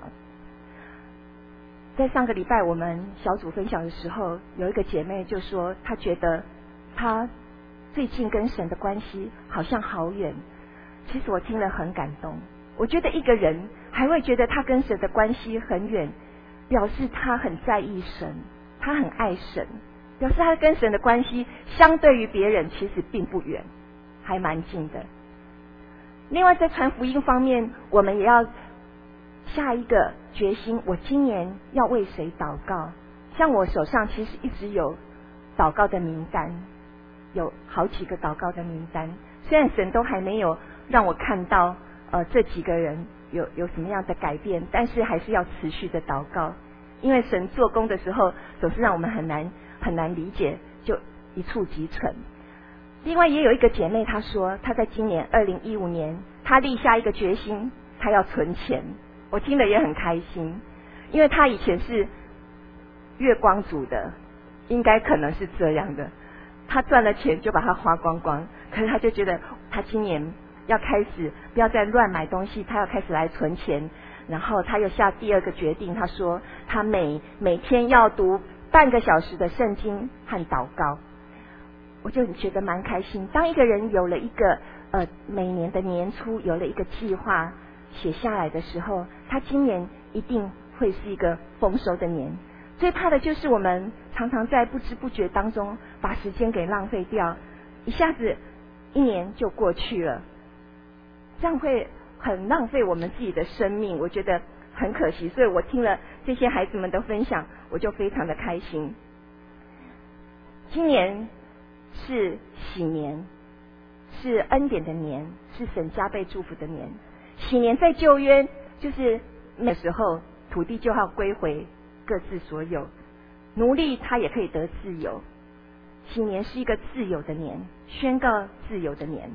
[SPEAKER 4] 在上个礼拜我们小组分享的时候，有一个姐妹就说，她觉得她最近跟神的关系好像好远。其实我听了很感动。我觉得一个人还会觉得他跟神的关系很远，表示他很在意神，他很爱神，表示他跟神的关系相对于别人其实并不远，还蛮近的。另外在传福音方面，我们也要下一个决心，我今年要为谁祷告。像我手上其实一直有祷告的名单，有好几个祷告的名单，虽然神都还没有让我看到这几个人有什么样的改变，但是还是要持续的祷告，因为神做工的时候总是让我们很难理解，就一触即成。另外也有一个姐妹，她说她在今年2015年，她立下一个决心，她要存钱。我听了也很开心，因为她以前是月光族的，应该可能是这样的，她赚了钱就把它花光光，可是她就觉得她今年要开始不要再乱买东西，她要开始来存钱。然后她又下第二个决定，她说她每天要读半个小时的圣经和祷告。我就觉得蛮开心。当一个人有了一个每年的年初有了一个计划写下来的时候，他今年一定会是一个丰收的年。最怕的就是我们常常在不知不觉当中把时间给浪费掉，一下子一年就过去了，这样会很浪费我们自己的生命，我觉得很可惜。所以我听了这些孩子们的分享，我就非常的开心。今年是喜年，是恩典的年，是神加倍祝福的年。喜年在旧约就是那时候土地就要归回各自所有，奴隶他也可以得自由。喜年是一个自由的年，宣告自由的年。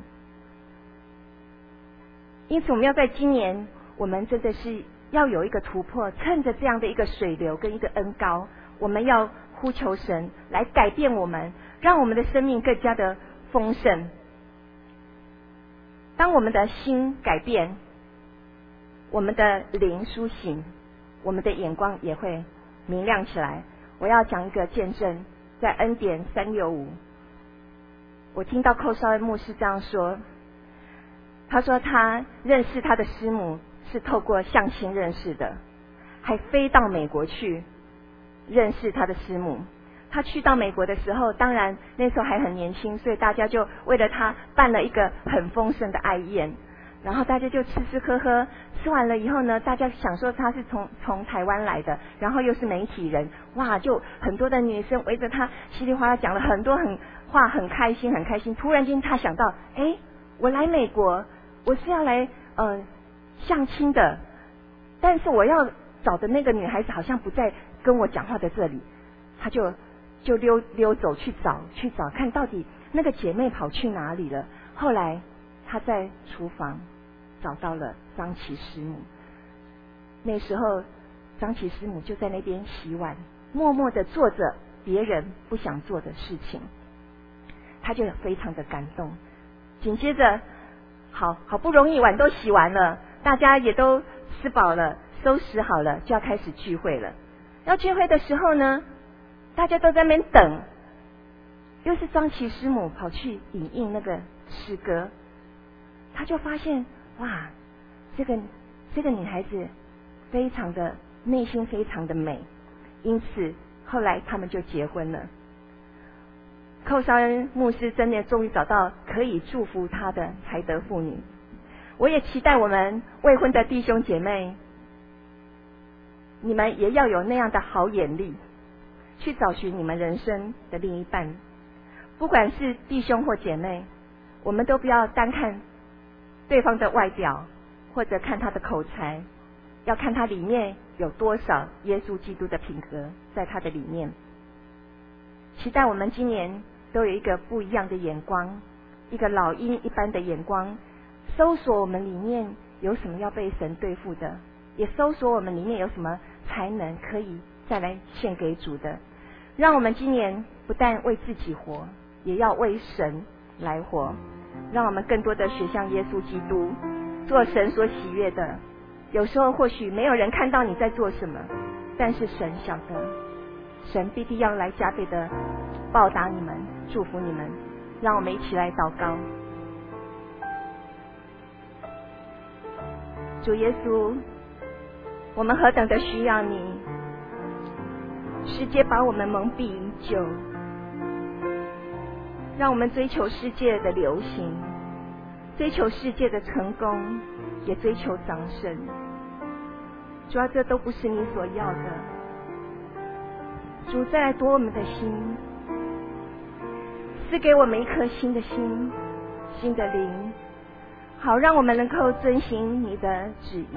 [SPEAKER 4] 因此我们要在今年，我们真的是要有一个突破，趁着这样的一个水流跟一个恩膏，我们要呼求神来改变我们，让我们的生命更加的丰盛。当我们的心改变，我们的灵苏醒，我们的眼光也会明亮起来。我要讲一个见证，在恩典365，我听到寇绍恩牧师这样说，他说他认识他的师母是透过相亲认识的，还飞到美国去认识他的师母。他去到美国的时候，当然那时候还很年轻，所以大家就为了他办了一个很丰盛的爱宴，然后大家就吃吃喝喝，吃完了以后呢，大家想说他是从台湾来的，然后又是媒体人，哇，就很多的女生围着他稀里哗啦讲了很多话，很开心很开心。突然间他想到，我来美国我是要来相亲的，但是我要找的那个女孩子好像不在跟我讲话的这里，他就溜走去找看到底那个姐妹跑去哪里了。后来他在厨房找到了张琪师母，那时候张琪师母就在那边洗碗，默默的做着别人不想做的事情，他就非常的感动。紧接着好不容易碗都洗完了，大家也都吃饱了，收拾好了，就要开始聚会了。要聚会的时候呢，大家都在那边等，又是张琪师母跑去引印那个诗歌，他就发现哇，这个女孩子非常的内心非常的美，因此后来他们就结婚了。寇绍恩牧师真的终于找到可以祝福他的才德妇女。我也期待我们未婚的弟兄姐妹，你们也要有那样的好眼力，去找寻你们人生的另一半。不管是弟兄或姐妹，我们都不要单看对方的外表，或者看他的口才，要看他里面有多少耶稣基督的品格在他的里面。期待我们今年都有一个不一样的眼光，一个老鹰一般的眼光，搜索我们里面有什么要被神对付的，也搜索我们里面有什么才能可以再来献给主的。让我们今年不但为自己活， 也要为神来活。让我们更多的学像耶稣基督，做神所喜悦的。有时候或许没有人看到你在做什么，但是神晓得，神必定要来加倍的报答你们，祝福你们。让我们一起来祷告。主耶稣，我们何等的需要你，世界把我们蒙蔽已久，让我们追求世界的流行，追求世界的成功，也追求掌声。主要这都不是你所要的。主，再来夺我们的心，赐给我们一颗新的心，新的灵，好让我们能够遵行你的旨意，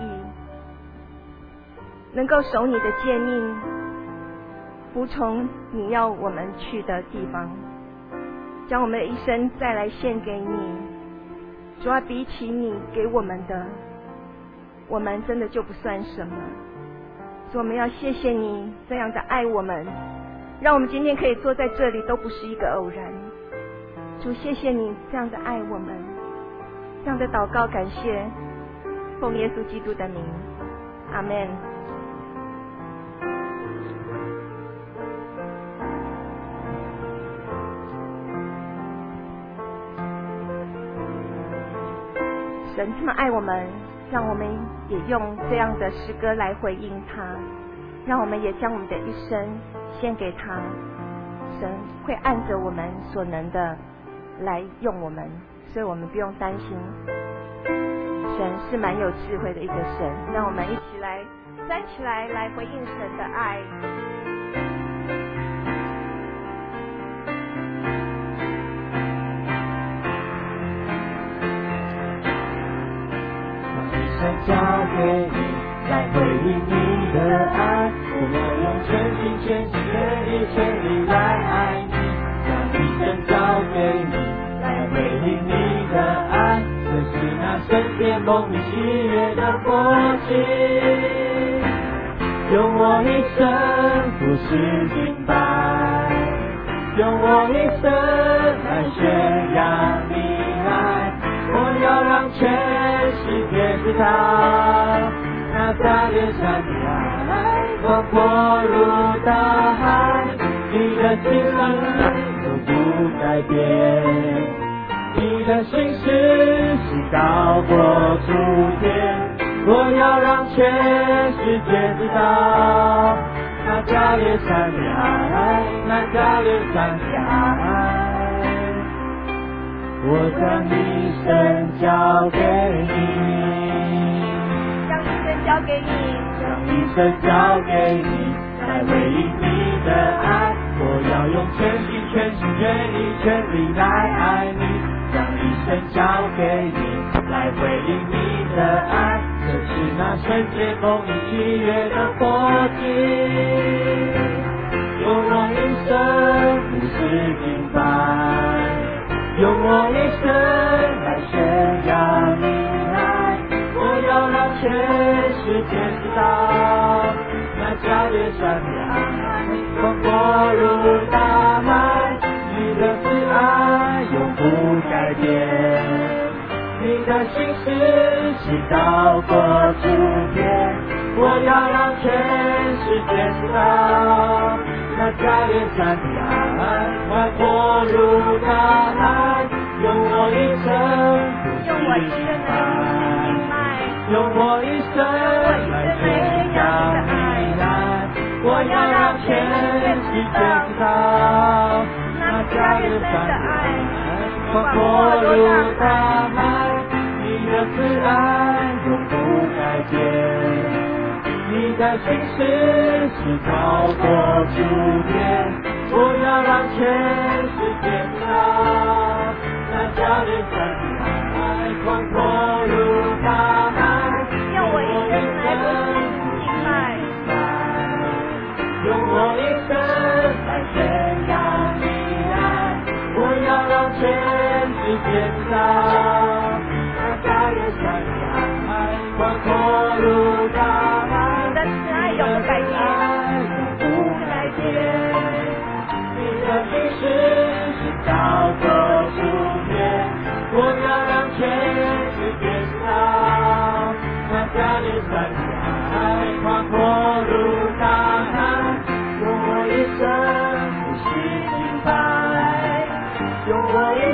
[SPEAKER 4] 能够守你的诫命，服从你要我们去的地方，将我们的一生再来献给你。主要比起你给我们的，我们真的就不算什么。主，我们要谢谢你这样的爱我们，让我们今天可以坐在这里都不是一个偶然。主，谢谢你这样的爱我们，这样的祷告感谢，奉耶稣基督的名，阿们。神这么爱我们，让我们也用这样的诗歌来回应他，让我们也将我们的一生献给他。神会按着我们所能的来用我们，所以我们不用担心。神是蛮有智慧的一个神，让我们一起来站起来，来回应神的爱。
[SPEAKER 3] 交给你来回应你的爱，我要用全心全心全意全力来爱你，将一生交给你来回应你的爱，这是那圣洁蒙你喜悦的国际。用我一生不是敬拜，用我一生来宣扬你爱，我要让全世界知道，那在脸上的爱广阔如大海，你的心永不改变，你的心事是高过诸天，我要让全世界知道，那在脸上的爱，那在脸上的爱，我将一生交给你，
[SPEAKER 4] 将一生交给你，
[SPEAKER 3] 将一生交给你，来回应你的爱，我要用全心全心全意全力来爱你，将一生交给你，来回应你的爱，这是那圣洁蒙你喜悦的国际。用我一生不是敬拜，用我一生来宣扬你爱，我要让全世界知道，那叫脸上的爱广阔如大海，你的慈爱永不改变，你的心事是高过诸天，我要让全世界知道，那叫脸上的爱广阔如大海，用我一生不是敬拜，用我一生来宣扬你爱，我要让全世界知道，那叫脸上的爱广阔如大海，你的慈爱永不改变，你的心事是高过诸天，我要让全世界知道，那叫脸上的爱广阔如大海，
[SPEAKER 4] 用我一生来不是敬拜，
[SPEAKER 3] 用我一生来宣扬你爱，我要让全世界知道，那叫脸上的爱广阔如大海，
[SPEAKER 4] 你的慈爱永不改变，
[SPEAKER 3] 永不改变，你的心事是高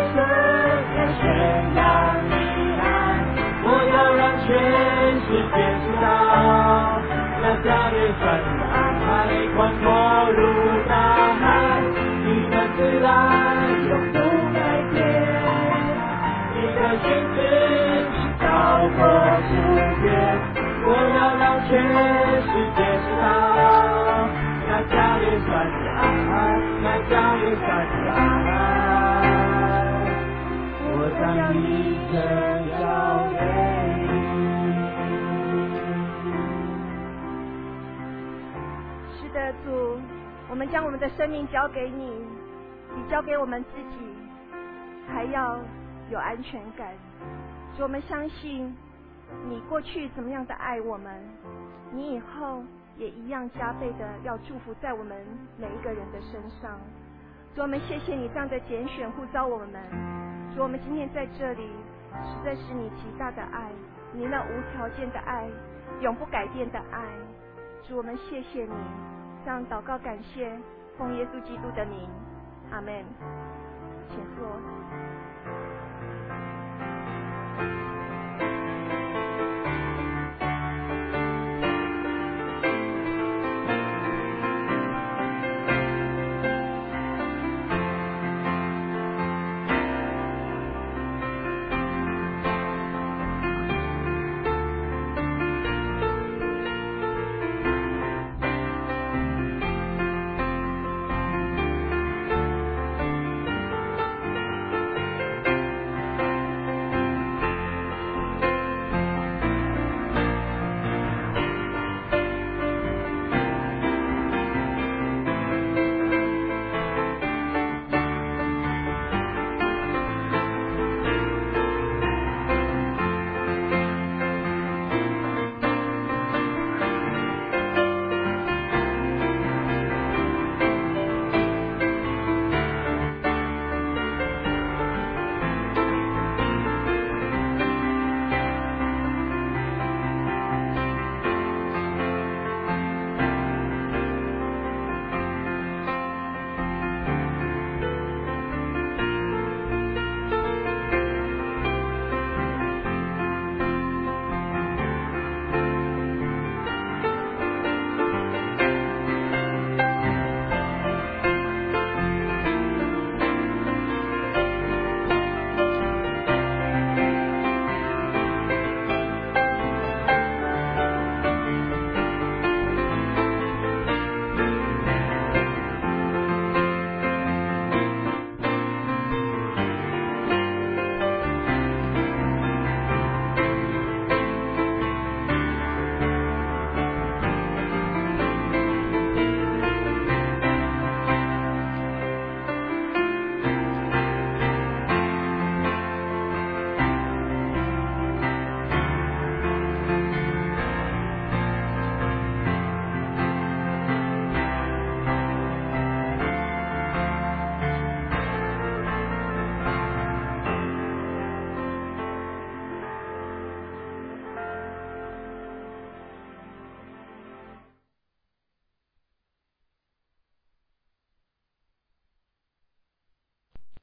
[SPEAKER 3] 声来宣扬你爱，我要让全世界知道，那加略川的爱宽阔如大海，你的慈爱永不改变，你的宣旨超过诸天，我要让全世界知道，那加略川的爱，那加略川的爱，我将一生交给你。
[SPEAKER 4] 是的，主，我们将我们的生命交给你，比交给我们自己还要有安全感。主，我们相信你过去怎么样的爱我们，你以后也一样加倍的要祝福在我们每一个人的身上。主，我们谢谢你这样的拣选呼召我们。主，我们今天在这里实在是你极大的爱，你那无条件的爱，永不改变的爱。主，我们谢谢你，这样祷告感谢，奉耶稣基督的名，阿们。请坐。